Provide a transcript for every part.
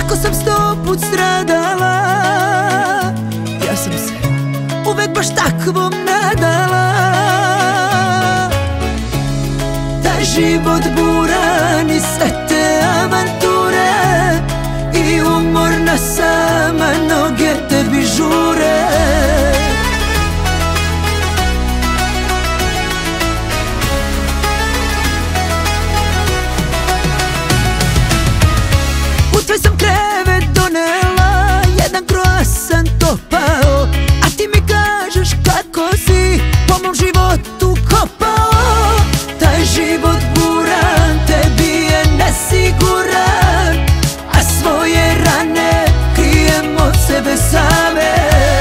Ako sam 100 put stradala, ja sam se uvek baš takvom nadala. Taj život buran i sve te avanture, i umorna sama noge tebi žure. U tvoj sam krevet donela jedan kroasan topao, a ti mi kažeš kako si po mom životu kopao. Taj život buran tebi je nesiguran, a svoje rane krijem od sebe same.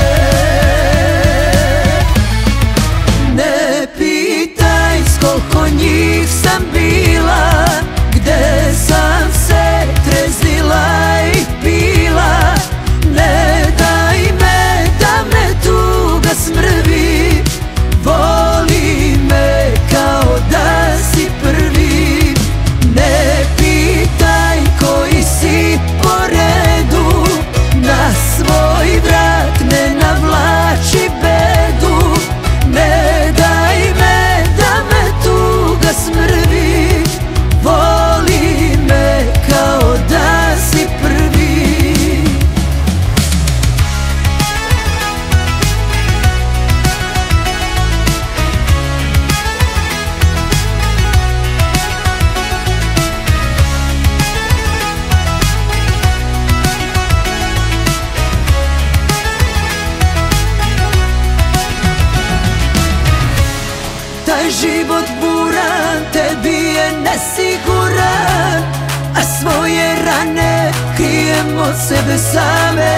Ne pitaj s koliko njih sam bila, gde sam se treznila i pila. Ne daj me da me tuga smrvi, voli me kao da si prvi. Ne pitaj koji si po redu, na svoj vrat ne navlači bedu. Ne daj me da me tuga smrvi, voli me kao da si prvi. Taj život buran tebi je nesiguran, a svoje rane krijem od sebe same.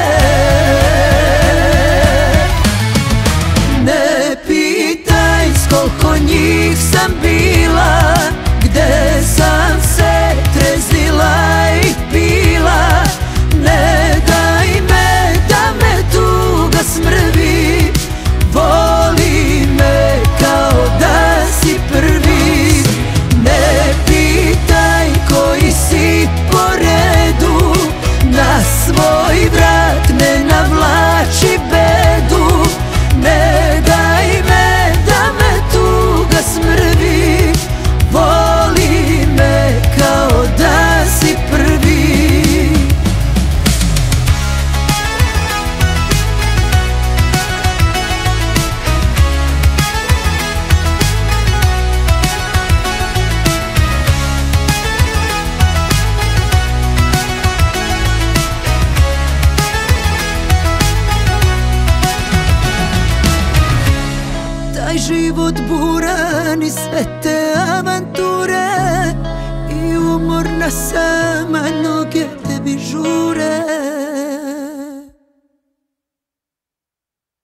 Ne pitaj s koliko njih sam bila, gde sam se treznila i pila. Ne daj me da me tuga smrvi, voli me kao da si prvi. Ne pitaj koji si po redu, na svoj vrat ne navlači bedu. Ne daj me da me tuga smrvi, voli me kao da si prvi. Taj život buran i sve te